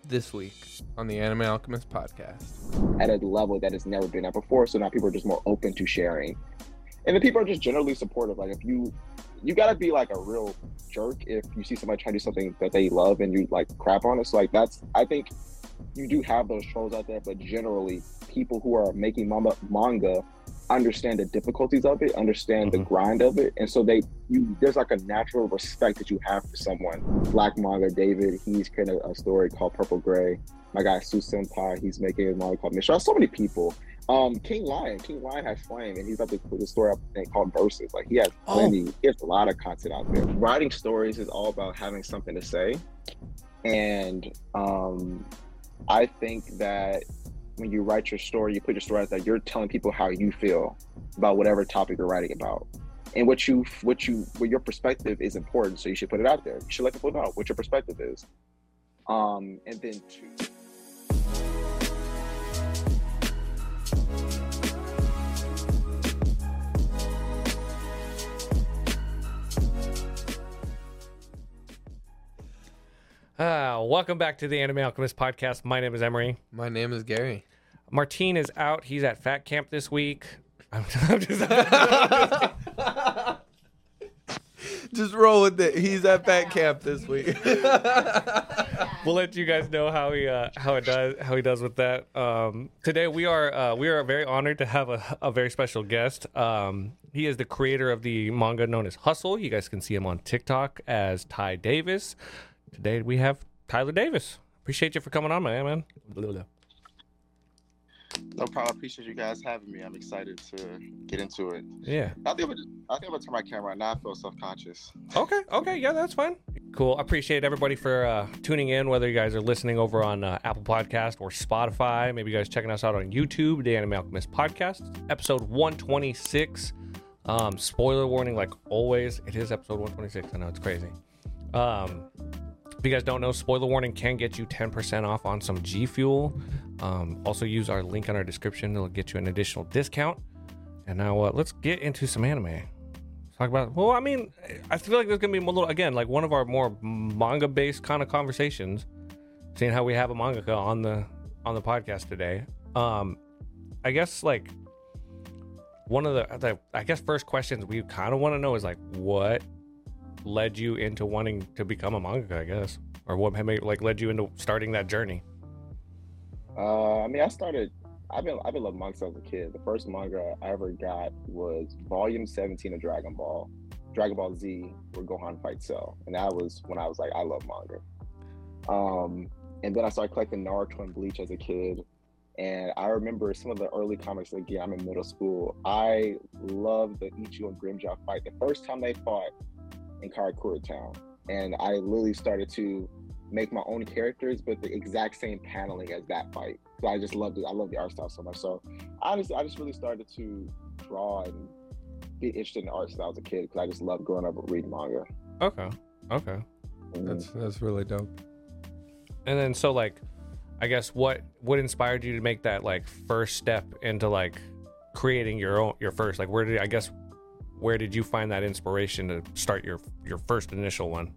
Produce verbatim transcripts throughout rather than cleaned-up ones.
this week on the Anime Alchemist podcast. At a level that has never been at before, so now people are just more open to sharing. And the people are just generally supportive. Like, if you, you gotta be like a real jerk if you see somebody try to do something that they love and you like crap on it. So like, that's, I think you do have those trolls out there, but generally people who are making manga, manga understand the difficulties of it, understand mm-hmm. the grind of it. And so they, you, there's like a natural respect that you have for someone. Black Manga David, he's created a story called Purple Gray. My guy Su Senpai, he's making a manga called Mission. So many people. Um, King Lion, King Lion has Flame, and he's about to put a story up thing called Versus. Like, he has plenty, oh. he has a lot of content out there. Writing stories is all about having something to say. And um, I think that when you write your story, you put your story out there, you're telling people how you feel about whatever topic you're writing about. And what you, what you, what your perspective is important, so you should put it out there. You should let people know what your perspective is. Um, and then two. Uh, welcome back to the Anime Alchemist podcast. My name is Emery. My name is Gary. Martine is out. He's at Fat Camp this week. I'm just, just roll with it. He's at Fat Camp this week. We'll let you guys know how he uh, how it does how he does with that. Um, today we are uh, we are very honored to have a, a very special guest. Um, he is the creator of the manga known as Hustle. You guys can see him on TikTok as Ty Davis. Today we have Tyler Davis. Appreciate you for coming on, man. man. No problem. Appreciate you guys having me. I'm excited to get into it. Yeah. I think I'm gonna turn my camera on. Now I feel self-conscious. Okay. Okay. Yeah, that's fine. Cool. I appreciate everybody for uh, tuning in, whether you guys are listening over on uh, Apple Podcast or Spotify. Maybe you guys checking us out on YouTube, the Anime Alchemist Podcast, episode one twenty-six. Um, spoiler warning, like always, it is episode one twenty-six. I know it's crazy. Um, If you guys don't know, spoiler warning can get you ten percent off on some G Fuel. Um, also use our link in our description. It'll get you an additional discount. And now uh, let's get into some anime. Let's talk about, well, I mean, I feel like there's going to be a little, again, like one of our more manga-based kind of conversations, seeing how we have a mangaka on the on the podcast today. Um, I guess, like, one of the, the I guess, first questions we kind of want to know is, like, what led you into wanting to become a mangaka, I guess, or what made, like led you into starting that journey? Uh, I mean, I started. I've been I've been loving manga since I was a kid. The first manga I ever got was Volume seventeen of Dragon Ball, Dragon Ball Z, where Gohan fights Cell, and that was when I was like, I love manga. Um, and then I started collecting Naruto and Bleach as a kid. And I remember some of the early comics. Again, I'm in middle school. I loved the Ichigo and Grimmjow fight. The first time they fought in Karakura Town, and I literally started to make my own characters, but the exact same paneling as that fight. So I just loved it. I love the art style so much. So honestly, I just really started to draw and be interested in art since I was a kid, because I just loved growing up reading manga. Okay, okay, Mm. That's that's really dope. and then so like, I guess what what inspired you to make that like first step into like creating your own your first like where did I guess where did you find that inspiration to start your your first initial one?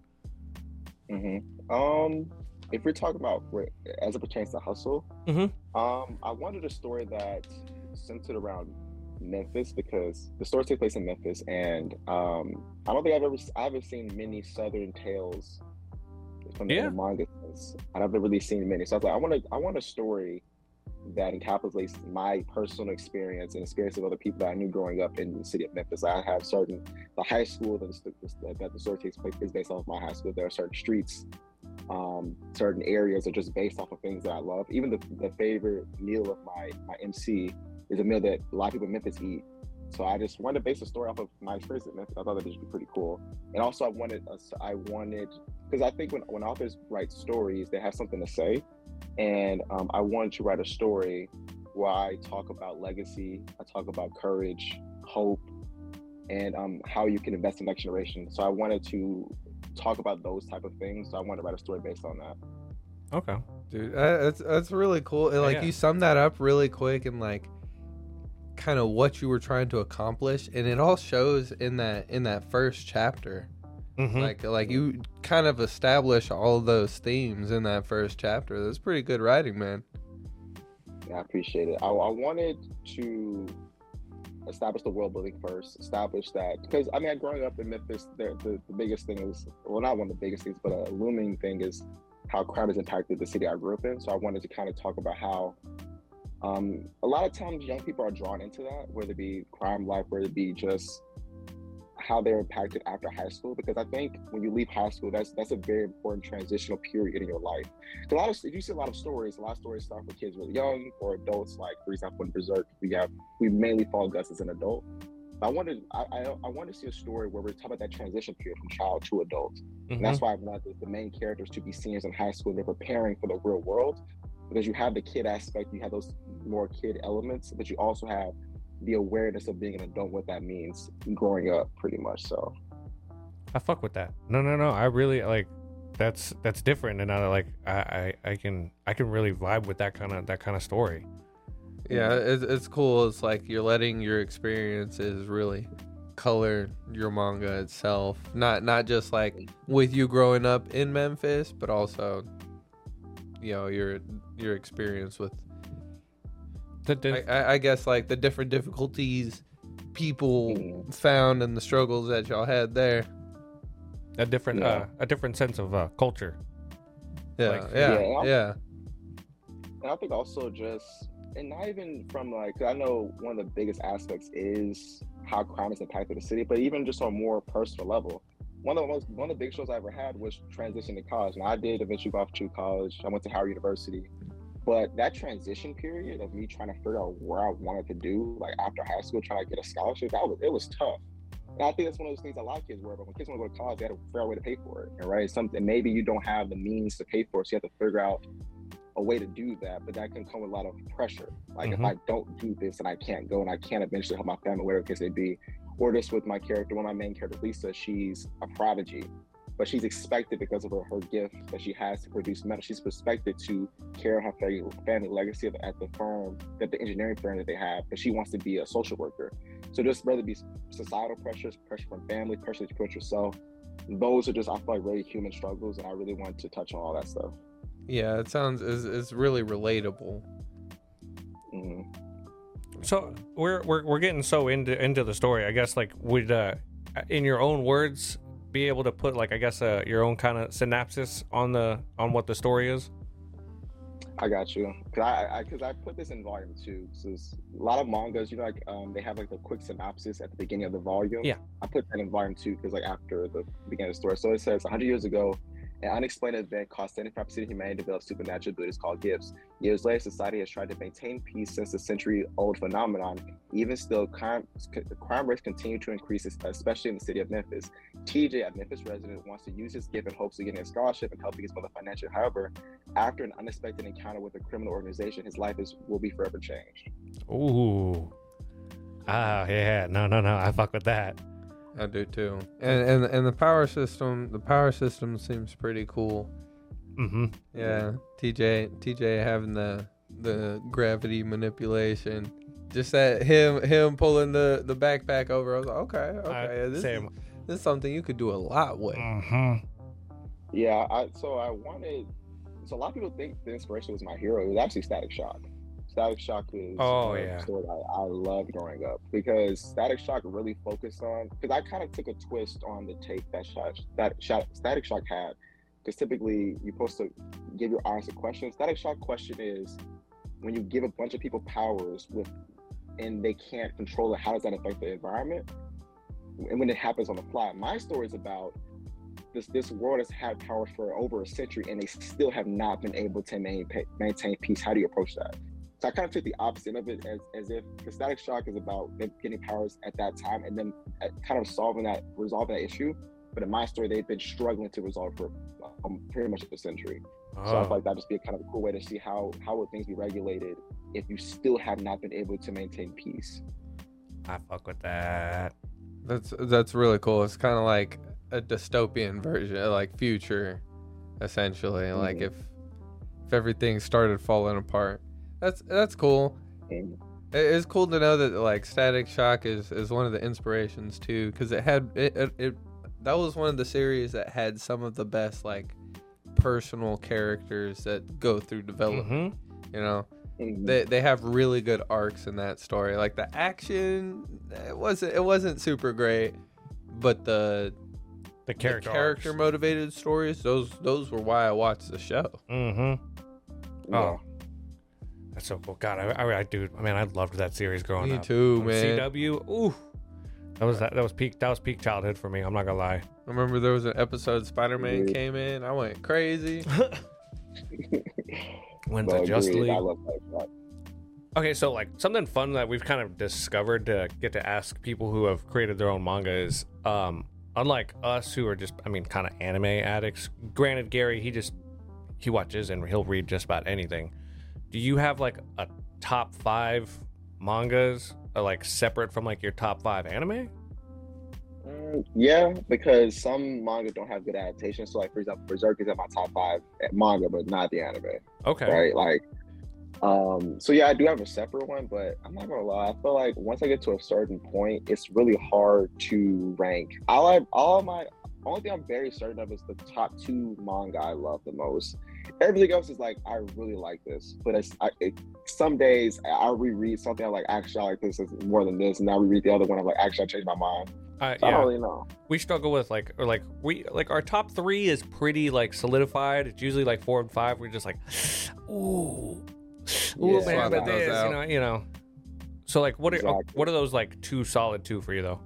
Mm-hmm. Um, if we're talking about where, as it pertains to Hustle, Mm-hmm. um, I wanted a story that centered around Memphis, because the story takes place in Memphis, and um, I don't think I've ever I haven't seen many Southern tales from the Yeah. manga since. I haven't really seen many, so I was like, I want to I want a story that encapsulates my personal experience and experience of other people that I knew growing up in the city of Memphis. I have certain, the high school that the, that the story takes place is based off of my high school. There are certain streets, um, certain areas are just based off of things that I love. Even the, the favorite meal of my, my M C is a meal that a lot of people in Memphis eat. So I just wanted to base the story off of my experience in Memphis. I thought that would be pretty cool. And also I wanted, a, I wanted, because I think when, when authors write stories, they have something to say. And um, I wanted to write a story where I talk about legacy, I talk about courage, hope, and um, how you can invest in the next generation. So I wanted to talk about those type of things. So I wanted to write a story based on that. Okay. Dude, uh, that's that's really cool. And, like, Yeah. you summed that up really quick, and like kind of what you were trying to accomplish, and it all shows in that in that first chapter. Mhm. Like like you kind of establish all of those themes in that first chapter. That's pretty good writing, man. Yeah, I appreciate it. I, I wanted to establish the world building first, establish that because I mean, growing up in Memphis, the, the the biggest thing is well, not one of the biggest things, but a looming thing is how crime has impacted the city I grew up in. So I wanted to kind of talk about how um, a lot of times young people are drawn into that, whether it be crime life, whether it be just how they're impacted after high school. Because I think when you leave high school, that's that's a very important transitional period in your life. A lot of if you see a lot of stories, a lot of stories start with kids really young or adults. Like for example, in Berserk, we have we mainly follow Gus as an adult. I wanted I, I I wanted to see a story where we're talking about that transition period from child to adult. Mhm. And that's why I wanted the, the main characters to be seniors in high school. They're preparing for the real world because you have the kid aspect, you have those more kid elements, but you also have the awareness of being an adult, what that means growing up, pretty much. So I fuck with that. No, no, no. I really like that's that's different, and I like I, I I can I can really vibe with that kind of that kind of story. Yeah, it's, it's cool. It's like you're letting your experiences really color your manga itself. Not not just like with you growing up in Memphis, but also, you know, your your experience with, The, the, I, I- I guess, like the different difficulties people Mhm. found and the struggles that y'all had there. a different Yeah. uh, a different sense of uh, culture. Yeah, Like- yeah, Yeah. yeah. and I think also just and not even from like 'cause I know one of the biggest aspects is how crime has impacted the city, but even just on a more personal level. One of the most one of the big shows I ever had was transition to college. And I did eventually go off to college. I went to Howard University. But that transition period of me trying to figure out where I wanted to do, like after high school, trying to get a scholarship, that was it was tough. And I think that's one of those things a lot of kids were. But when kids want to go to college, they had to figure out a way to pay for it, and right? Something maybe you don't have the means to pay for it, so you have to figure out a way to do that. But that can come with a lot of pressure. Like Mhm. if I don't do this, and I can't go, and I can't eventually help my family, whatever the case may be. Or just with my character, one of my main characters, Lisa, she's a prodigy. But she's expected because of her, her gift that she has to produce metal. She's expected to carry her family, family legacy at the, at the firm, that the engineering firm that they have, but she wants to be a social worker. So just whether it be societal pressures, pressure from family, pressure to put yourself, those are just, I feel like, really human struggles. And I really want to touch on all that stuff. Yeah, it sounds is it's really relatable. hmm So we're we're we're getting so into into the story. I guess like would uh, in your own words be able to put like I guess uh, your own kind of synopsis on the on what the story is. I got you. Cause I, I, cause I put this in volume two. So it's a lot of mangas, you know, like um, they have like the quick synopsis at the beginning of the volume. Yeah. I put that in volume two because like after the beginning of the story. So it says one hundred years ago, an unexplained event caused seventy-five percent of humanity to develop supernatural abilities called gifts. Years later, society has tried to maintain peace since the century-old phenomenon. Even still, crime, crime rates continue to increase, especially in the city of Memphis. T J, a Memphis resident, wants to use his gift in hopes of getting a scholarship and helping his mother financially. However, after an unexpected encounter with a criminal organization, his life is will be forever changed. Ooh. Ah, yeah. No, no, no. I fuck with that. I do too. And and and the power system, the power system seems pretty cool. Mm-hmm. Yeah, T J T J having the the gravity manipulation. Just that him him pulling the the backpack over. I was like, okay, okay, Uh, this, same. is, this is something you could do a lot with. Mm-hmm. Yeah, I, so I wanted. So a lot of people think the inspiration was my hero. It was actually Static Shock. Static Shock is Oh, a yeah. story I, I loved growing up because Static Shock really focused on because I kind of took a twist on the take that shot that shot Static Shock had. Because typically you're supposed to give your answer question. Static Shock question is when you give a bunch of people powers with and they can't control it, how does that affect the environment? And when it happens on the fly. My story is about this this world has had power for over a century and they still have not been able to maintain maintain peace. How do you approach that? So I kind of took the opposite of it as, as if the Static Shock is about them getting powers at that time and then kind of solving that, resolving that issue. But in my story, they've been struggling to resolve for um, pretty much a century. So I Oh. feel like that'd just be a kind of a cool way to see how how would things be regulated if you still have not been able to maintain peace. I fuck with that. That's that's really cool. It's kind of like a dystopian version, like future, essentially. Like Mhm. if if everything started falling apart. That's that's cool. And It- It's cool to know that like Static Shock is, is one of the inspirations too, because it had it, it, it that was one of the series that had some of the best like personal characters that go through development. Mm-hmm. You know, Mhm. they they have really good arcs in that story. Like the action, it wasn't it wasn't super great, but the The character, the character motivated stories, those those were why I watched the show. Mm-hmm. Yeah. Oh, that's so cool. God, I, I, I dude, man, I loved that series growing Me up. too, On man. C W, ooh, that was that, that was peak that was peak childhood for me. I'm not gonna lie. I remember there was an episode Spider-Man Agreed. came in. I went crazy. Went No, to Justice agreed. League. I love that shot. Okay, so like something fun that we've kind of discovered to get to ask people who have created their own manga is, um, unlike us who are just, I mean, kind of anime addicts. Granted, Gary, he just he watches and he'll read just about anything. Do you have like a top five mangas, uh, like separate from like your top five anime? Mm, yeah, because some manga don't have good adaptations. So, like for example, Berserk is at my top five manga, but not the anime. Okay. Right? Like, um, so yeah, I do have a separate one, but I'm not gonna lie. I feel like once I get to a certain point, it's really hard to rank. All I, all my, only thing I'm very certain of is the top two manga I love the most. Everything else is like, I really like this, but it's I, it, some days I'll reread something I'm like, actually I like this is more than this, and now reread the other one I'm like, actually I changed my mind. Uh, So I yeah. don't really know. We struggle with like, or like we like our top three is pretty like solidified. It's usually like four and five. We're just like, ooh, ooh, Yeah, man, swap but those this, out. you know, you know. So like, what are Exactly. what are those like two solid two for you though?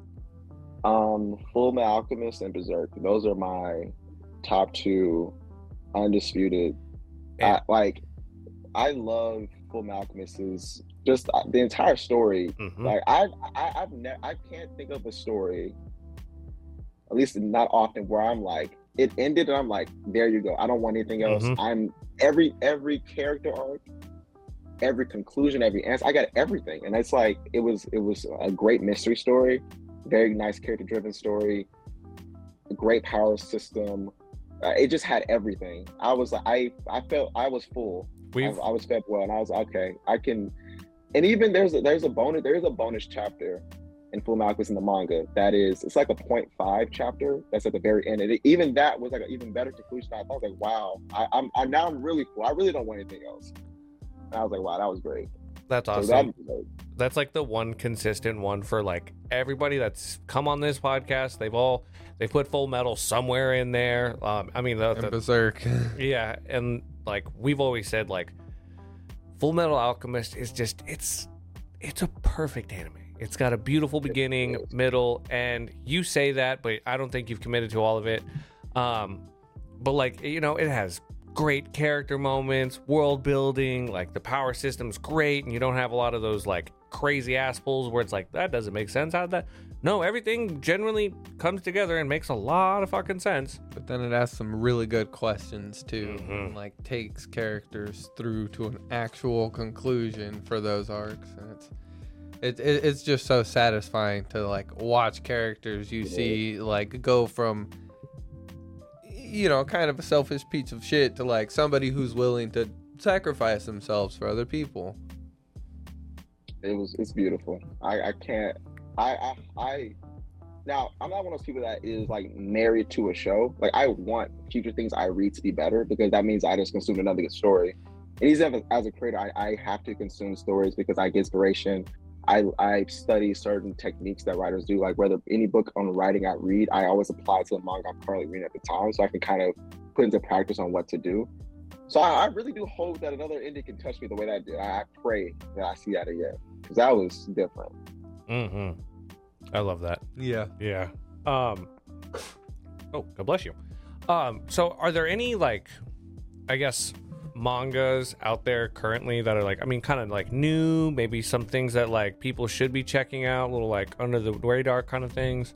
Um, Full Metal Alchemist and Berserk. Those are my top two, undisputed. Yeah. I, like, I love Full Metal Alchemist's just uh, the entire story. Mhm. Like, I, I, I've never, I can't think of a story, at least not often, where I'm like, it ended and I'm like, there you go. I don't want anything else. Mhm. I'm every every character arc, every conclusion, every answer. I got everything, and it's like it was it was a great mystery story, very nice character driven story, a great power system. Uh, it just had everything. I was like, I I felt I was full. I, We've I was fed well, and I was like, okay, I can. And even there's a, there's a bonus there is a bonus chapter in Full Metal Alchemist in the manga that is it's like a point five chapter that's at the very end, and it, even that was like an even better conclusion. I thought like, wow, I, I'm I, now I'm really full. I really don't want anything else. And I was like, wow, that was great. that's So awesome. that was great. That's like the one consistent one for like everybody that's come on this podcast. They've all they put Full Metal somewhere in there. Um, I mean, the, And the, Berserk. yeah, and like we've always said, like Full Metal Alchemist is just it's it's a perfect anime. It's got a beautiful beginning, is. middle, and you say that, but I don't think you've committed to all of it. Um, but like you know, it has great character moments, world building, like the power system's great, and you don't have a lot of those like crazy ass pulls where it's like that doesn't make sense. How that? No, everything generally comes together and makes a lot of fucking sense. But then it asks some really good questions too, Mhm. and like takes characters through to an actual conclusion for those arcs, and it's it, it it's just so satisfying to like watch characters you see like go from you know kind of a selfish piece of shit to like somebody who's willing to sacrifice themselves for other people. It was it's beautiful. I I can't. I I I. Now I'm not one of those people that is like married to a show. Like I want future things I read to be better because that means I just consumed another good story. And even as, as a creator, I, I have to consume stories because I get inspiration. I I study certain techniques that writers do. Like whether any book on writing I read, I always apply to the manga I'm currently reading at the time, so I can kind of put into practice on what to do. So I, I really do hope that another indie can touch me the way that did. I, I pray that I see that again because that was different. Mm-hmm. I love that. Yeah. Yeah. Um. Oh, God bless you. Um. So, are there any like, I guess, mangas out there currently that are like, I mean, kind of like new? Maybe some things that like people should be checking out, little like under the radar kind of things.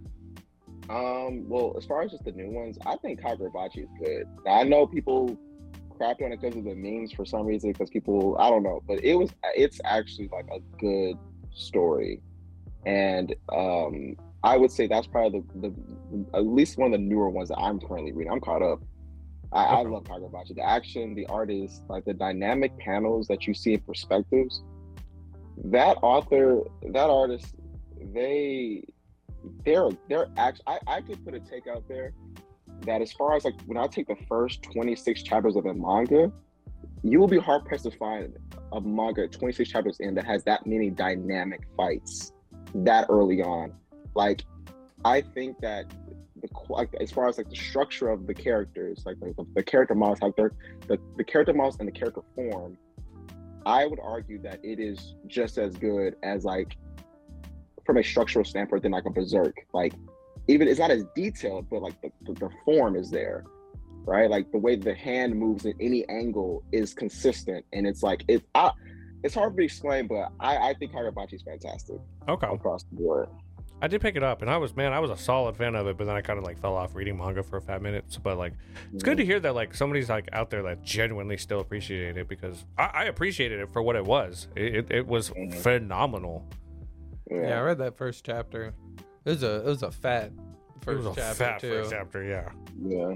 Um, well, as far as just the new ones, I think Kagurabachi is good. Now, I know people crapped on it because of the memes for some reason, because people, I don't know, but it was, it's actually like a good story. And um, I would say that's probably the, the, at least one of the newer ones that I'm currently reading. I'm caught up. I, I Okay. love Kagurabachi. The action, the artist, like the dynamic panels that you see in perspectives. That author, that artist, they they're they're actually I, I could put a take out there that as far as like when I take the first twenty-six chapters of a manga, you will be hard pressed to find a manga twenty-six chapters in that has that many dynamic fights that early on. Like, I think that the like, as far as like the structure of the characters, like the, the character models, how they're the, the character models and the character form, I would argue that it is just as good as like from a structural standpoint than like a Berserk. Like, even it's not as detailed, but like the, the, the form is there, right? Like the way the hand moves in any angle is consistent, and it's like it's I, it's hard to explain, but I, I think Kagurabachi is fantastic. Okay, across the board. I did pick it up, and I was man, I was a solid fan of it, but then I kind of like fell off reading manga for a fat minute. But like, it's good to hear that like somebody's like out there that genuinely still appreciated it, because I, I appreciated it for what it was. It it, it was mm-hmm. phenomenal. Yeah. yeah, I read that first chapter. It was a it was a fat first it was a chapter fat too. First chapter, yeah. Yeah.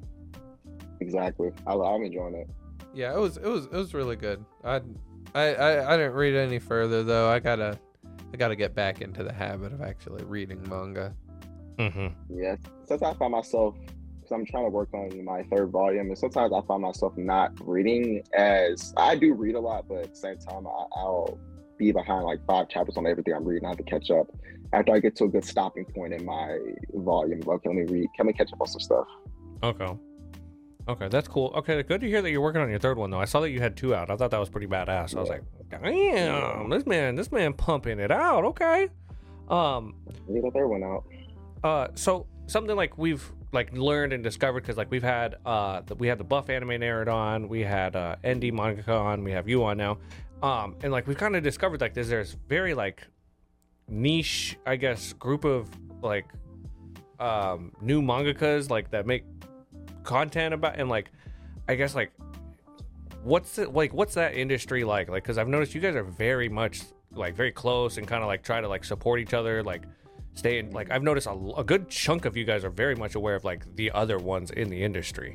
Exactly. I, I'm enjoying it. Yeah, it was it was it was really good. I I I, I didn't read any further though. I gotta I gotta get back into the habit of actually reading manga. Mm-hmm. Yeah. Sometimes I find myself, because I'm trying to work on my third volume, and sometimes I find myself not reading as I do read a lot, but at the same time I, I'll be behind like five chapters on everything I'm reading. I have to catch up after I get to a good stopping point in my volume. Okay, let me read. Can we catch up on some stuff? Okay. Okay, that's cool. Okay, good to hear that you're working on your third one though. I saw that you had two out. I thought that was pretty badass. Yeah. I was like, damn, this man, this man pumping it out. Okay. Um, get the third one out. Uh, so something like we've like learned and discovered, because like we've had uh, we had the Buff Anime Nerd on, we had uh, N D Mangaka on, we have you on now, um, and like we've kind of discovered like there's there's very like niche, I guess, group of like um new mangakas like that make content about, and like I guess like what's it like what's that industry like like because I've noticed you guys are very much like very close and kind of like try to like support each other, like stay in, like I've noticed a, a good chunk of you guys are very much aware of like the other ones in the industry.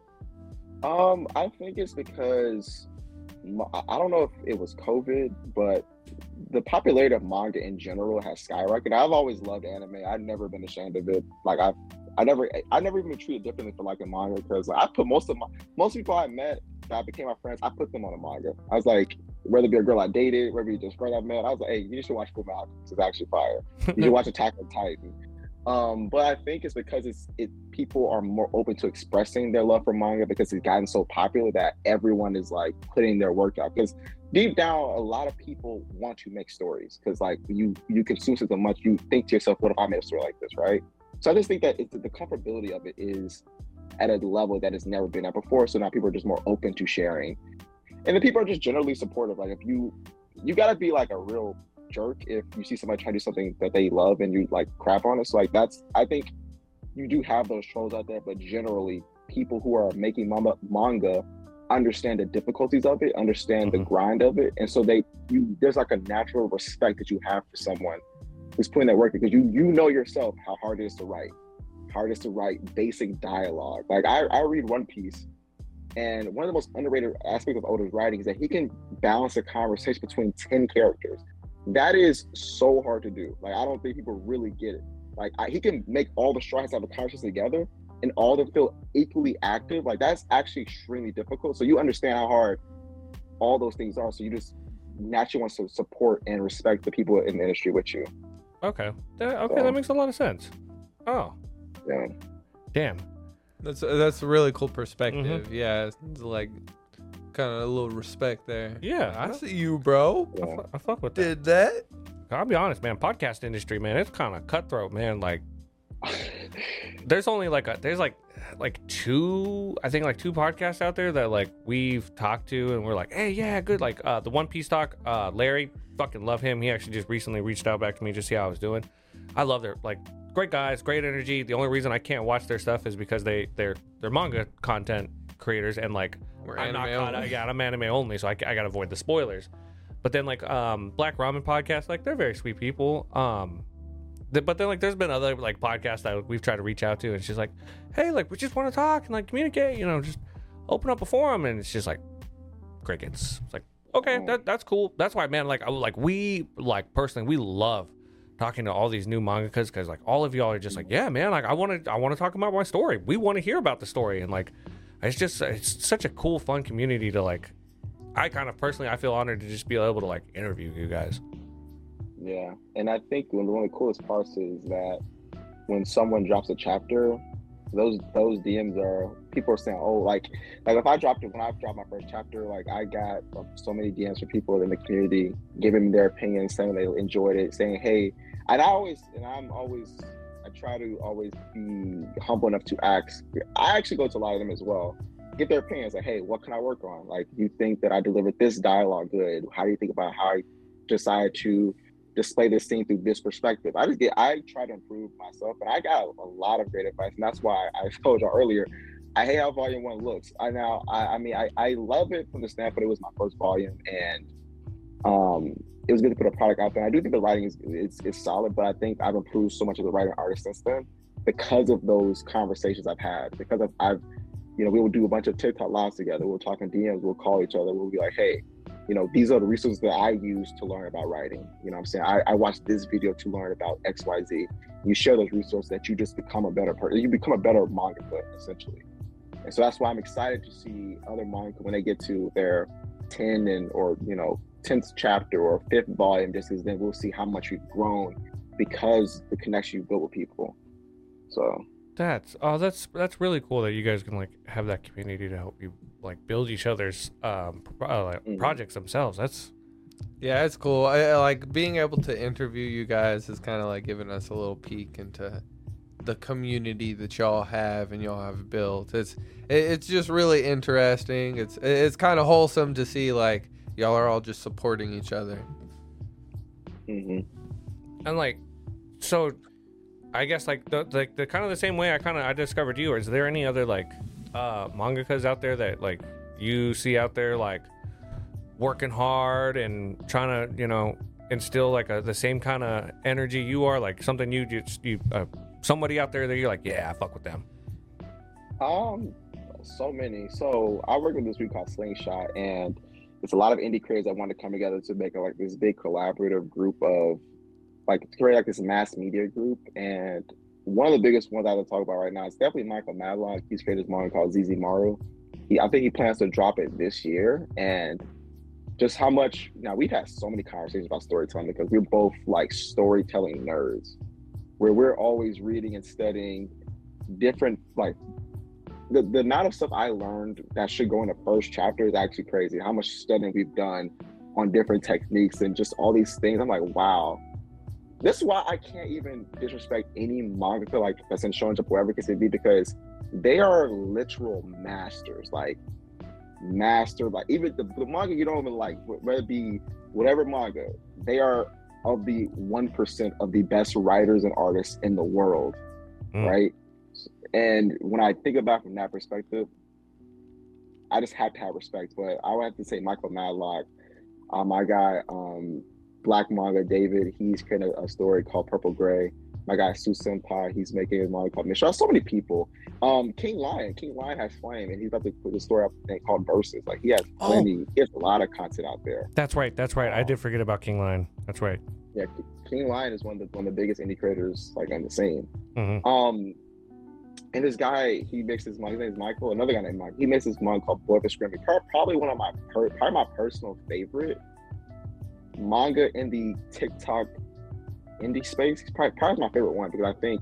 um I think it's because I don't know if it was COVID, but the popularity of manga in general has skyrocketed. I've always loved anime. I've never been ashamed of it. Like I've I never, I never even been treated differently for liking manga, because like, I put most of my, most people I met that became my friends, I put them on a manga. I was like, whether it be a girl I dated, whether it be just a friend I met, I was like, hey, you should watch Full Metal Alchemist. It's actually fire. You should watch Attack on Titan. Um, but I think it's because it's it people are more open to expressing their love for manga, because it's gotten so popular that everyone is like putting their work out. Because deep down, a lot of people want to make stories, because like you you consume so much, you think to yourself, what if I made a story like this, right? So I just think that it's, the comfortability of it is at a level that has never been at before. So now people are just more open to sharing, and the people are just generally supportive. Like if you, you gotta be like a real jerk if you see somebody trying to do something that they love and you like crap on it. So like that's, I think you do have those trolls out there, but generally people who are making manga, manga understand the difficulties of it, understand mm-hmm. the grind of it, and so they, you, there's like a natural respect that you have for someone who's putting that work, because you you know yourself how hard it is to write, hard it is to write basic dialogue. Like I, I read One Piece, and one of the most underrated aspects of Oda's writing is that he can balance a conversation between ten characters. That is so hard to do. Like I don't think people really get it. Like I, he can make all the strides have a conversation together and all of them feel equally active. Like that's actually extremely difficult. So you understand how hard all those things are. So you just naturally want to support and respect the people in the industry with you. Okay. That, okay, so, that makes a lot of sense. Oh. Yeah. Damn. That's that's a really cool perspective. Mm-hmm. Yeah, it's like kind of a little respect there. Yeah, I see you, bro. Yeah. I, fu- I fuck with that. Did that? I'll be honest, man. Podcast industry, man, it's kind of cutthroat, man. Like, there's only like a there's like like two, I think like two podcasts out there that like we've talked to, and we're like, hey, yeah, good. Like uh, the One Piece talk, uh, Larry, fucking love him. He actually just recently reached out back to me just to see how I was doing. I love their like great guys, great energy. The only reason I can't watch their stuff is because they they're they're manga content creators, and like We're I'm not anime caught. only. Yeah, I'm anime only, so I, I gotta avoid the spoilers. But then like um Black Ramen podcast, like they're very sweet people. Um, th- but then like there's been other like podcasts that we've tried to reach out to, and she's like, hey, like we just want to talk and like communicate, you know, just open up a forum, and it's just like crickets. It's like, okay, that that's cool. That's why, man, like I like we like personally we love talking to all these new mangakas because like all of y'all are just like, yeah, man, like I want to I want to talk about my story. We want to hear about the story, and like it's just it's such a cool, fun community to like. I kind of personally I feel honored to just be able to like interview you guys. Yeah, and I think one of the coolest parts is that when someone drops a chapter, those those D Ms are people are saying, oh, like like if I dropped it when I dropped my first chapter, like I got um, so many D Ms from people in the community giving me their opinion, saying they enjoyed it, saying, hey, and I always and I'm always I try to always be humble enough to ask. I actually go to a lot of them as well. Get their opinions, like, hey, what can I work on? Like, you think that I delivered this dialogue good? How do you think about how I decided to display this scene through this perspective? I just get, I try to improve myself, and I got a lot of great advice, and that's why I told y'all earlier, I hate how Volume One looks. I now, I, I mean, I, I love it from the standpoint it was my first volume, and um, it was good to put a product out there. I do think the writing is it's, it's solid, but I think I've improved so much as a writer and artist since then because of those conversations I've had, because of, I've you know, we will do a bunch of TikTok lives together. We'll talk in D Ms. We'll call each other. We'll be like, hey, you know, these are the resources that I use to learn about writing. You know what I'm saying? I, I watched this video to learn about X Y Z. You share those resources that you just become a better person. You become a better mangaka, essentially. And so that's why I'm excited to see other manga when they get to their ten and or, you know, tenth chapter or fifth volume, just because then we'll see how much you've grown because the connection you built with people. So... That's oh, that's that's really cool that you guys can like have that community to help you like build each other's um pro- uh, like, mm-hmm. projects themselves. That's yeah, it's cool. I, I like being able to interview you guys is kind of like giving us a little peek into the community that y'all have and y'all have built. It's it, it's just really interesting. It's it's kind of wholesome to see like y'all are all just supporting each other. Mm-hmm. And like so. I guess like the like the kind of the same way I kind of I discovered you. Or is there any other like uh, mangakas out there that like you see out there like working hard and trying to you know instill like a, the same kind of energy you are, like something you just you uh, somebody out there that you're like, yeah, I fuck with them? Um, so many. So I work with this group called Slingshot, and it's a lot of indie creators that want to come together to make a, like this big collaborative group of. Like to create like this mass media group, and one of the biggest ones I have to talk about right now is definitely Michael Madlock. He's created this manga called Z Z Maru. He, I think he plans to drop it this year, and just how much. Now we've had so many conversations about storytelling because we're both like storytelling nerds, where we're always reading and studying different like the the amount of stuff I learned that should go in the first chapter is actually crazy. How much studying we've done on different techniques and just all these things. I'm like, wow. This is why I can't even disrespect any mangaka like that's in Shonen Jump, wherever it can be, because they are literal masters, like master, like even the, the manga you don't even like, whether it be whatever manga, they are of the one percent of the best writers and artists in the world, mm. right? And when I think about it from that perspective, I just have to have respect. But I would have to say Michael Madlock, uh, my guy, um, Black Manga David, he's created a story called Purple Gray. My guy Su Senpai, he's making a manga called Mission. So many people. Um, King Lion, King Lion has Flame, and he's about to put a story up called Versus. Like he has plenty, oh. he has a lot of content out there. That's right, that's right. Um, I did forget about King Lion. That's right. Yeah, King Lion is one of the one of the biggest indie creators like on the scene. Mm-hmm. Um, and this guy, he makes his manga. His name is Michael. Another guy named Mike. He makes this manga called Boy the Screaming. Probably one of my per, probably my personal favorite manga in the TikTok indie space. He's probably, probably my favorite one because I think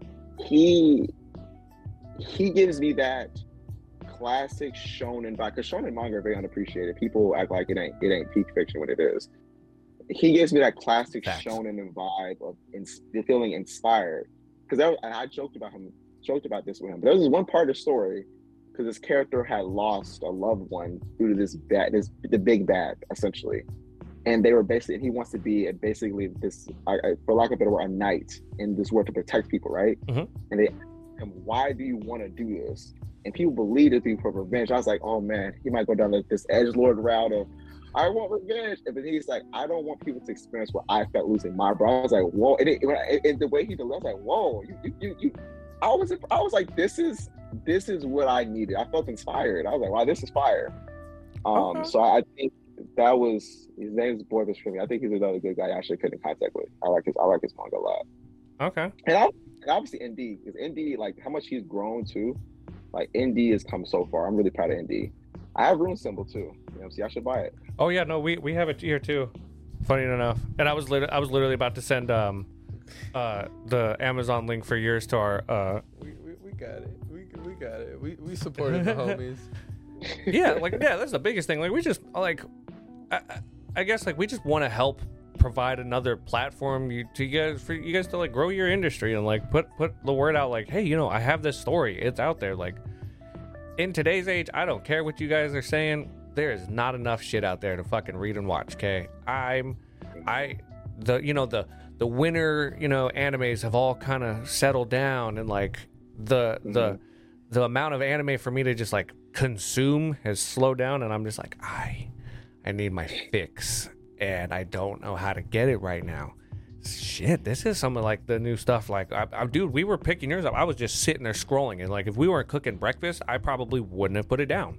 he he gives me that classic shonen vibe. Because shonen manga are very unappreciated. People act like it ain't it ain't peak fiction when it is. He gives me that classic Facts. shonen vibe of in, feeling inspired. Because I, I joked about him, joked about this with him. But there was one part of the story because this character had lost a loved one due to this bad, this the big bad essentially. And they were basically, he wants to be a, basically this, I, I, for lack of a better word, a knight in this world to protect people, right? Mm-hmm. And they asked him, why do you want to do this? And people believed it to be for revenge. I was like, oh man, he might go down like this edgelord route of, I want revenge. And then he's like, I don't want people to experience what I felt losing my brother. I was like, whoa. And, it, it, and the way he delivered, I was like, whoa. You, you, you, you. I was, I was like, this is, this is what I needed. I felt inspired. I was like, wow, this is fire. Um, okay. So I think that was his name's Boy Streaming. I think he's another good guy I actually get in contact with. I like his I like his manga a lot. Okay. And, I, and obviously N D, because N D, like how much he's grown too. Like N D has come so far. I'm really proud of N D. I have Rune Symbol too. You know what I'm saying? I should buy it. Oh yeah, no, we, we have it here too. Funny enough. And I was lit- I was literally about to send um uh the Amazon link for yours to our uh We, we, we got it. We we got it. We we supported the homies. yeah, like yeah, that's the biggest thing. Like we just like I, I guess like we just want to help provide another platform you to you guys for you guys to like grow your industry and like put put the word out like, hey, you know, I have this story. It's out there. Like in today's age, I don't care what you guys are saying. There is not enough shit out there to fucking read and watch, okay? I'm I the you know the the winter, you know, animes have all kind of settled down and like the mm-hmm. the the amount of anime for me to just like consume has slowed down and I'm just like, I I need my fix and I don't know how to get it right now. Shit, this is some of like the new stuff. Like, I, I, dude, we were picking yours up. I was just sitting there scrolling, and like, if we weren't cooking breakfast, I probably wouldn't have put it down.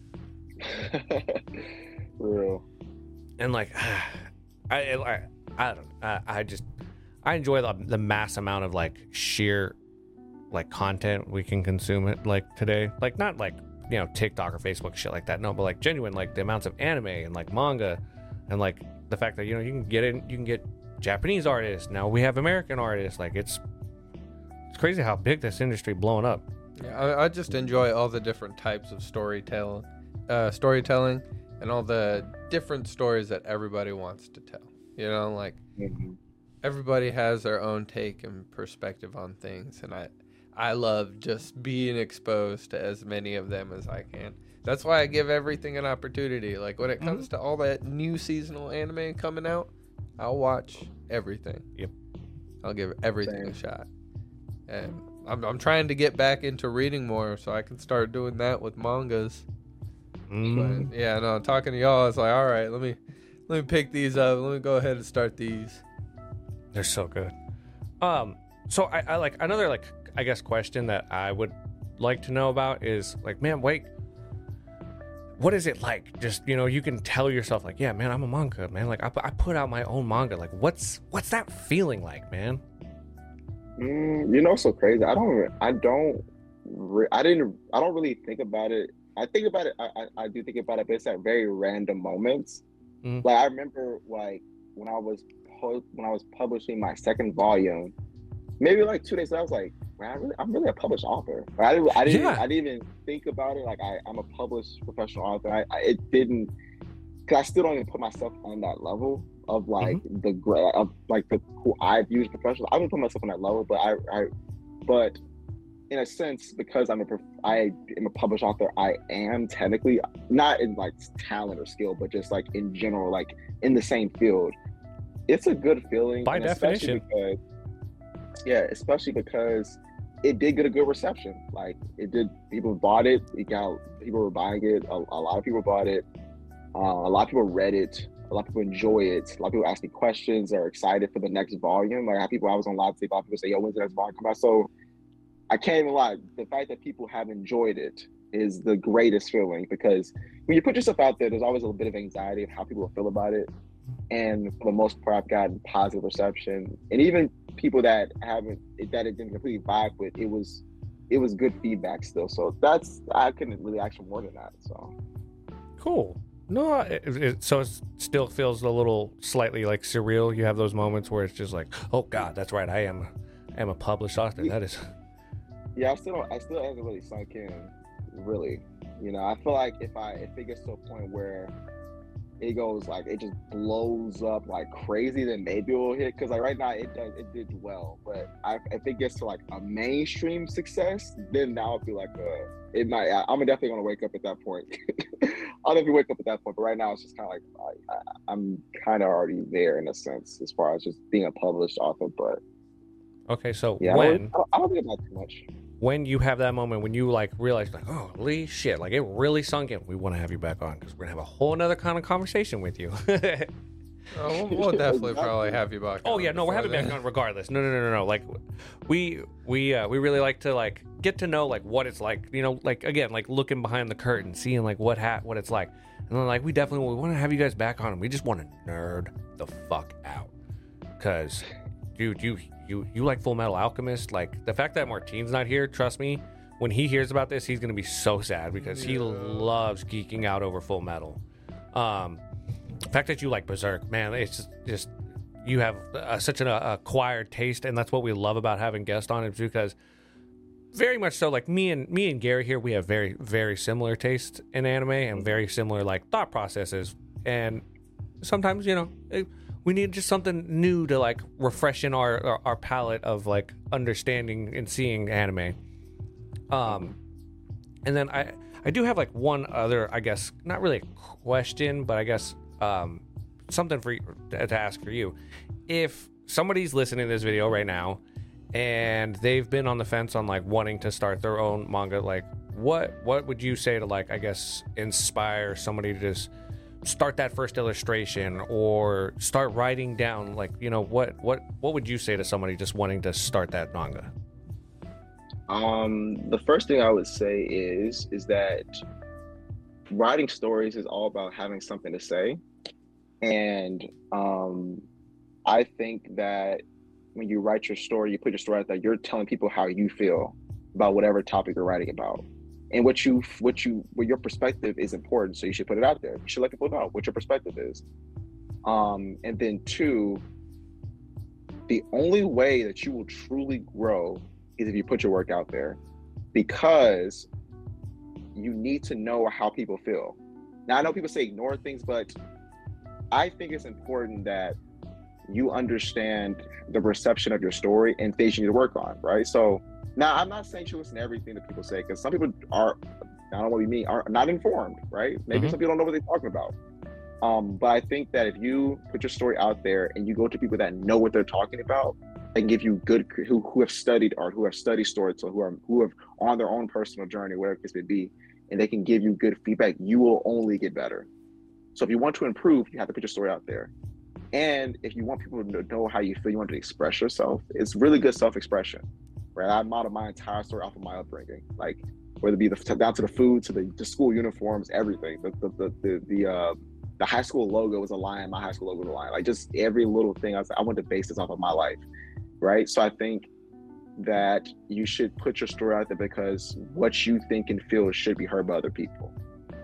Real. And like, I, I, I don't, I, I just, I enjoy the the mass amount of like sheer, like content we can consume it like today. Like not like you know TikTok or Facebook shit like that. No, but like genuine like the amounts of anime and like manga, and like the fact that you know you can get in, you can get Japanese artists. Now we have American artists. Like it's it's crazy how big this industry blowing up. Yeah, I, I just enjoy all the different types of storytelling, uh, storytelling, and all the different stories that everybody wants to tell. You know, like mm-hmm. everybody has their own take and perspective on things, and I I love just being exposed to as many of them as I can. That's why I give everything an opportunity. Like when it comes mm-hmm. to all that new seasonal anime coming out, I'll watch everything. Yep. I'll give everything Same. a shot. And I'm I'm trying to get back into reading more so I can start doing that with mangas. Mm. But yeah, no, talking to y'all, it's like, all right, let me let me pick these up. Let me go ahead and start these. They're so good. Um, so I, I like another like I guess question that I would like to know about is like, man, wait, what is it like? Just you know, you can tell yourself like, yeah, man, I'm a manga, man. Like I, I put out my own manga. Like, what's what's that feeling like, man? Mm, you know, so crazy. I don't. I don't. Re- I didn't. I don't really think about it. I think about it. I, I, I do think about it, but it's at very random moments. Mm. Like I remember, like when I was po- when I was publishing my second volume, maybe like two days later, I was like, man, I really, I'm really a published author. Like, I didn't. I didn't. Yeah. I didn't even think about it. Like I, I'm a published professional author. I, I it didn't. Cause I still don't even put myself on that level of like Mm-hmm. the gra- of like the who I view as professional. I wouldn't put myself on that level, but I, I, but in a sense, because I'm a prof- I am a published author, I am technically not in like talent or skill, but just like in general, like in the same field. It's a good feeling By and especially definition. because, yeah, especially because it did get a good reception. Like it did, people bought it. It got people were buying it. A, a lot of people bought it. Uh, a lot of people read it. A lot of people enjoy it. A lot of people ask me questions. Are excited for the next volume. Like I have people I was on live tape. A lot of people say, "Yo, when's the next volume come out?" So I can't even lie. The fact that people have enjoyed it is the greatest feeling because when you put yourself out there, there's always a bit of anxiety of how people will feel about it. And for the most part, I've gotten positive reception. And even people that haven't, that it didn't completely vibe with, it was, it was good feedback still. So that's, I couldn't really ask for more than that. So Cool. No, it, it, so it still feels a little slightly like surreal. You have those moments where it's just like, oh God, that's right. I am, I am a published author. That is. yeah, I still don't, I still hasn't really sunk in, really. You know, I feel like if I, if it gets to a point where it goes like, it just blows up like crazy, then maybe it will hit. Cause like right now it does, it did well, but I, if it gets to like a mainstream success, then that would be like a, it might, I, I'm definitely gonna wake up at that point. I'll definitely wake up at that point, but right now it's just kind of like, I, I, I'm kind of already there in a sense, as far as just being a published author, but. Okay. So Yeah, when, I don't, I don't think about too much. when you have that moment, when you like realize like, oh, holy shit, like it really sunk in, we want to have you back on because we're gonna have a whole nother kind of conversation with you. Oh, we'll, we'll definitely probably have you back. Oh on yeah, no, we're before having back then. on regardless. No, no, no, no, no. Like, we we uh, we really like to like get to know like what it's like. You know, like again, like looking behind the curtain, seeing like what ha- what it's like. And then, like, we definitely we want to have you guys back on, and we just want to nerd the fuck out. Because, dude, you you you like Full Metal Alchemist. Like, the fact that Martine's not here, trust me, when he hears about this, he's gonna be so sad because he Yeah. loves geeking out over Full Metal. Um, the fact that you like Berserk, man, it's just, just you have uh, such an uh, acquired taste, and that's what we love about having guests on, is because very much so, like me and me and Gary here, we have very very similar tastes in anime and very similar like thought processes, and sometimes, you know, it, we need just something new to like refresh in our, our our palette of like understanding and seeing anime. Um, and then I I do have like one other, I guess, not really a question, but I guess um something for you, to ask for you. If somebody's listening to this video right now and they've been on the fence on like wanting to start their own manga, like what what would you say to like, I guess, inspire somebody to just start that first illustration or start writing down, like, you know, what what what would you say to somebody just wanting to start that manga? Um, the first thing I would say is is that writing stories is all about having something to say, and um, I think that when you write your story, you put your story out there, you're telling people how you feel about whatever topic you're writing about, and what you what you what your perspective is important. So you should put it out there. You should let people know what your perspective is. Um, and then two, the only way that you will truly grow is if you put your work out there, because you need to know how people feel. Now, I know people say ignore things, but I think it's important that you understand the reception of your story and things you need to work on, right? So now I'm not saying you listen to everything that people say, because some people are, I don't want to be mean, are not informed, right? Maybe Mhm. some people don't know what they're talking about. Um, but I think that if you put your story out there and you go to people that know what they're talking about, and give you good, who, who have studied art, who have studied storytelling, who are who have on their own personal journey, whatever it may be, and they can give you good feedback, you will only get better. So if you want to improve, you have to put your story out there. And if you want people to know how you feel, you want to express yourself, it's really good self-expression, right? I modeled my entire story off of my upbringing, like whether it be the down to the food, to the, the school uniforms, everything. The the the the, the uh, the high school logo was a lion. My high school logo was a lion. Like just every little thing. I was, I wanted to base this off of my life. Right. So I think that you should put your story out there, because what you think and feel should be heard by other people.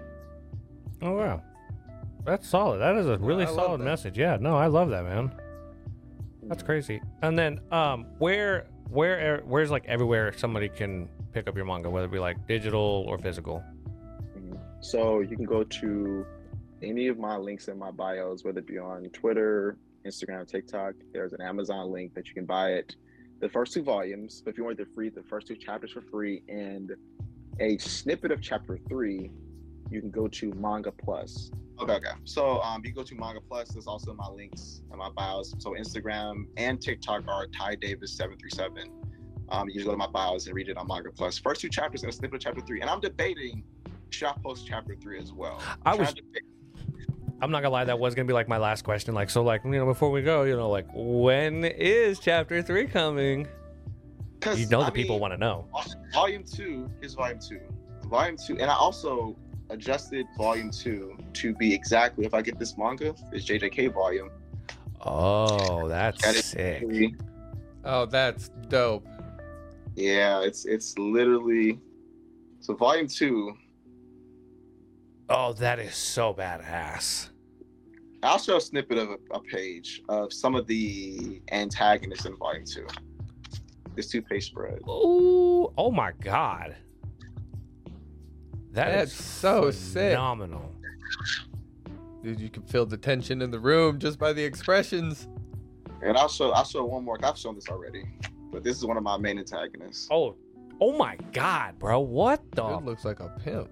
Oh, wow. That's solid. That is a really I love solid that. message. Yeah, no, I love that, man. That's crazy. And then um where where where's like everywhere somebody can pick up your manga, whether it be like digital or physical? Mhm. So you can go to any of my links in my bios, whether it be on Twitter, Instagram, TikTok. There's an Amazon link that you can buy it. The first two volumes, but if you want it free, the first two chapters for free, and a snippet of chapter three, you can go to Manga Plus. Okay, okay. So um, you go to Manga Plus. There's also my links and my bios. So Instagram and TikTok are Ty Davis seven three seven. Um, you just go to my bios and read it on Manga Plus. First two chapters and a snippet of chapter three. And I'm debating should I post chapter three as well. I I'm was- trying to debate- I'm not gonna lie, that was gonna be like my last question. Like, so like, you know, before we go, you know, like, when is chapter three coming? 'cause, You know the I people mean, want to know. Volume two is volume two. Volume two, and I also adjusted volume two to be exactly, if I get this manga, this J J K volume. Oh, that's That is sick. really- Oh, that's dope. yeah, it's it's literally so volume two. Oh, that is so badass. I'll show a snippet of a, a page of some of the antagonists in volume two. This two page spread. Ooh, oh my god. That That's is so sick. phenomenal. Dude, you can feel the tension in the room just by the expressions. And I'll show I'll show one more. I've shown this already, but this is one of my main antagonists. Oh, oh my god, bro. What the? Dude looks like a pimp.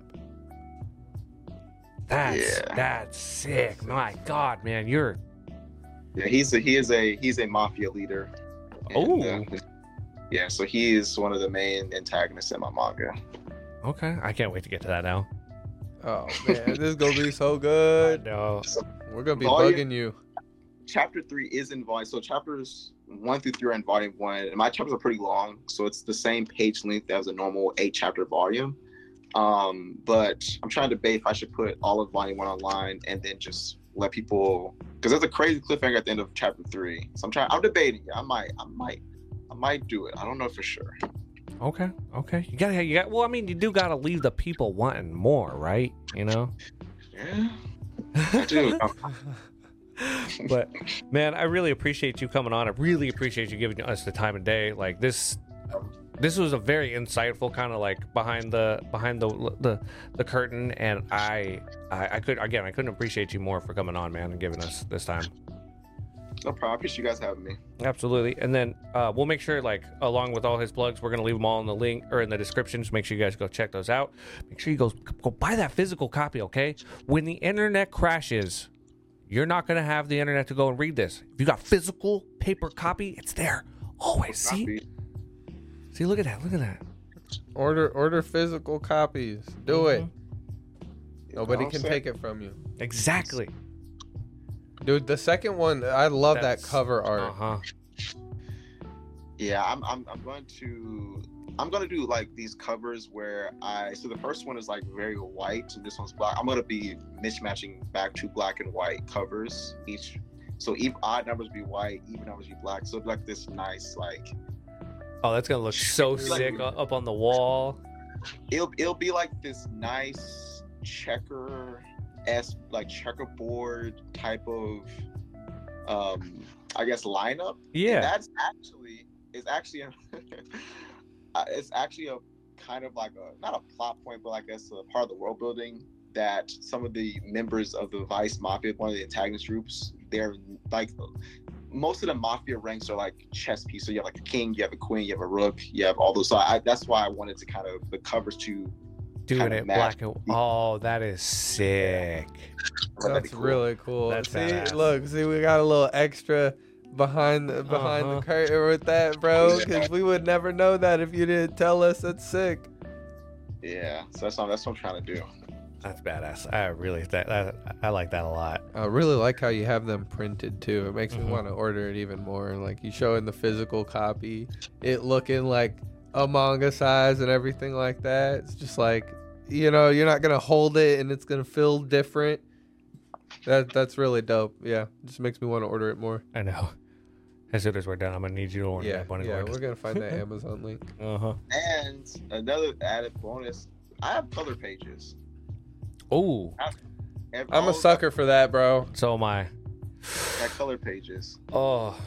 That's Yeah. that's sick. My god, man, you're Yeah, he's a he is a he's a mafia leader. And, Oh. uh, yeah, so he is one of the main antagonists in my manga. okay. I can't wait to get to that now. Oh man, this is gonna be so good. No. We're gonna be Volume- bugging you. Chapter three is in volume. So chapters one through three are in volume one, and my chapters are pretty long, so it's the same page length as a normal eight chapter volume. Um, but I'm trying to debate if I should put all of volume one online and then just let people, because there's a crazy cliffhanger at the end of chapter three. So I'm trying. I'm debating. I might. I might. I might do it. I don't know for sure. Okay. Okay. You gotta. You got. Well, I mean, you do gotta leave the people wanting more, right? You know. Yeah. I do. But man, I really appreciate you coming on. I really appreciate you giving us the time of day. Like this, this was a very insightful kind of like behind the behind the the, the curtain, and I, I I could again I couldn't appreciate you more for coming on, man, and giving us this time. No problem. I appreciate you guys having me. Absolutely. And then uh, we'll make sure, like, along with all his plugs, we're gonna leave them all in the link or in the description. So make sure you guys go check those out. Make sure you go go buy that physical copy, okay? When the internet crashes, you're not gonna have the internet to go and read this. If you got physical paper copy, it's there always. See, see, look at that, look at that. Order order physical copies. Do Mhm. it. Nobody can take it from you. Exactly. Dude, the second one, I love That's- that cover art. Uh-huh. Yeah, I'm, I'm I'm going to I'm gonna do like these covers where I so the first one is like very white and this one's black. I'm gonna be mismatching back to black and white covers each. So even odd numbers be white, even numbers be black. So it'll be like this nice like Oh, that's gonna look so Like- sick up on the wall. it'll it'll be like this nice checker s like checkerboard type of um I guess lineup. Yeah. And that's actually is actually a, uh, it's actually a kind of like a not a plot point, but I guess a part of the world building that some of the members of the Vice Mafia, one of the antagonist groups, they're like most of the mafia ranks are like chess pieces. So you have like a king, you have a queen, you have a rook, you have all those. So I, that's why I wanted to kind of the covers to Doing kinda it match. black and oh, that is sick. That's really cool. That's see, badass. look, see, we got a little extra behind the behind Uh-huh. the curtain with that, bro. Because we would never know that if you didn't tell us. That's sick. Yeah, so that's what, that's what I'm trying to do. That's badass. I really that, that I like that a lot. I really like how you have them printed too. It makes Mhm. me want to order it even more. Like you showing the physical copy, it looking like a manga size and everything like that. It's just like, you know, you're not gonna hold it and it's gonna feel different. That that's really dope. Yeah, it just makes me want to order it more. I know. As soon as we're done, I'm gonna need you to order Yeah, that bunny yeah, board. we're gonna find that Amazon link. Uh huh. And another added bonus, I have color pages. Oh, Every- I'm all a of sucker for that, bro. so am I. that- that color pages. Oh,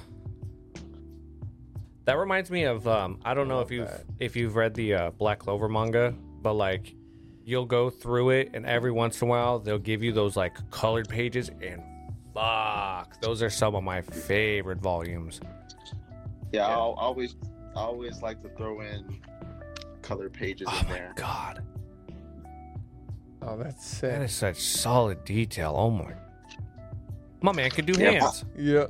that reminds me of um. I don't know Love if you've that. if you've read the uh, Black Clover manga, but like you'll go through it, and every once in a while they'll give you those like colored pages, and fuck, those are some of my favorite volumes. Yeah, Yeah. I'll always I always like to throw in color pages Oh in my there. god, Oh, that's that sick. is such solid detail. Oh my, my man can do Yeah. hands. Yeah.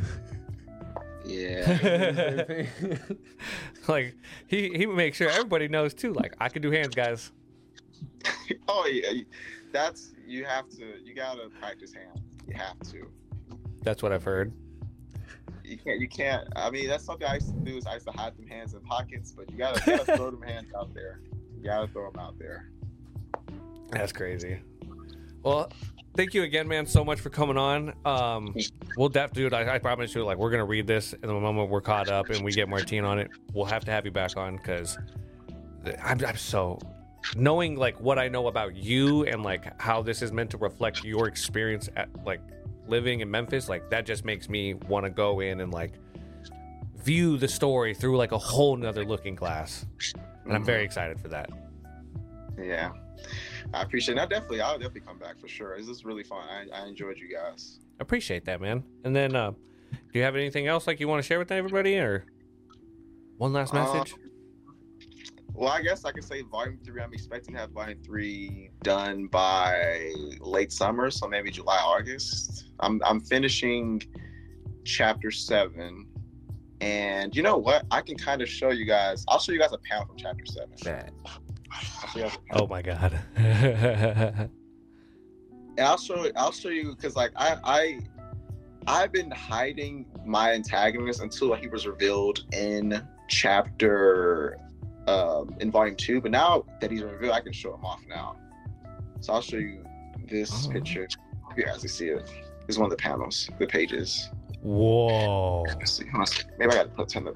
Yeah. Like he he makes sure everybody knows too. Like I can do hands, guys. Oh yeah, that's you have to. You gotta practice hand. You have to. That's what I've heard. You can't. You can't. I mean, that's something I used to do. Is I used to hide them hands in pockets, but you gotta, you gotta throw them hands out there. You gotta throw them out there. That's crazy. Well, thank you again, man, so much for coming on. Um, we'll def, dude. I, I promise you, like, we're gonna read this, and the moment we're caught up and we get Martine on it, we'll have to have you back on because I'm, I'm so knowing like what I know about you and like how this is meant to reflect your experience at like living in Memphis. Like that just makes me want to go in and like view the story through like a whole nother looking glass, and I'm very excited for that. Yeah, I appreciate it. I definitely, I'll definitely come back for sure. This is really fun. I, I enjoyed you guys. Appreciate that, man. And then, uh, do you have anything else like you want to share with everybody, or one last message? Um, well, I guess I could say volume three. I'm expecting to have volume three done by late summer, so maybe July, August. I'm I'm finishing chapter seven, and you know what? I can kind of show you guys. I'll show you guys a panel from chapter seven. I'll show you guys a panel. Oh my god. And I'll show I'll show you because like I I I've been hiding my antagonist until he was revealed in chapter um, in volume two. But now that he's revealed, I can show him off now. So I'll show you this Oh. picture. You guys can see it. This is one of the panels, the pages. Whoa. Let's see. Hold on. Maybe I got to put turn the.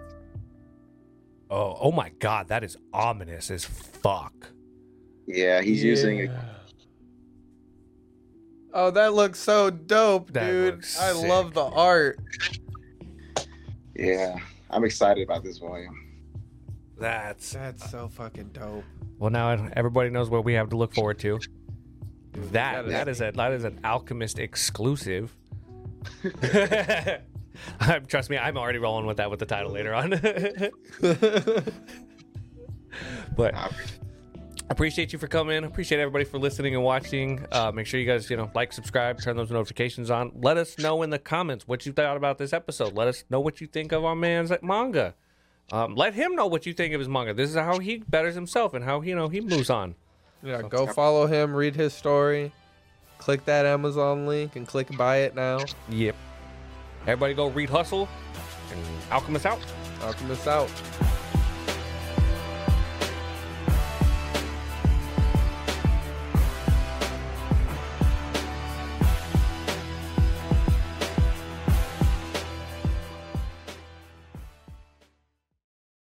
Oh, oh my God, that is ominous as fuck. Yeah, he's using. A, Oh, that looks so dope, That dude. looks I sick. love the art. yeah, I'm excited about this volume. That's That's so fucking dope. well. Now everybody knows what we have to look forward to. That That is- that is a that is an Alchemist exclusive. Trust me, I'm already rolling with that with the title later on. But I appreciate you for coming. Appreciate everybody for listening and watching. Uh, make sure you guys, you know, like, subscribe, turn those notifications on. Let us know in the comments what you thought about this episode. Let us know what you think of our man's manga. Um, let him know what you think of his manga. This is how he betters himself and how, you know, he moves on. Yeah, go follow him, read his story, click that Amazon link, and click buy it now. Yep. Everybody go read Hustle and Alchemist out. Alchemist out.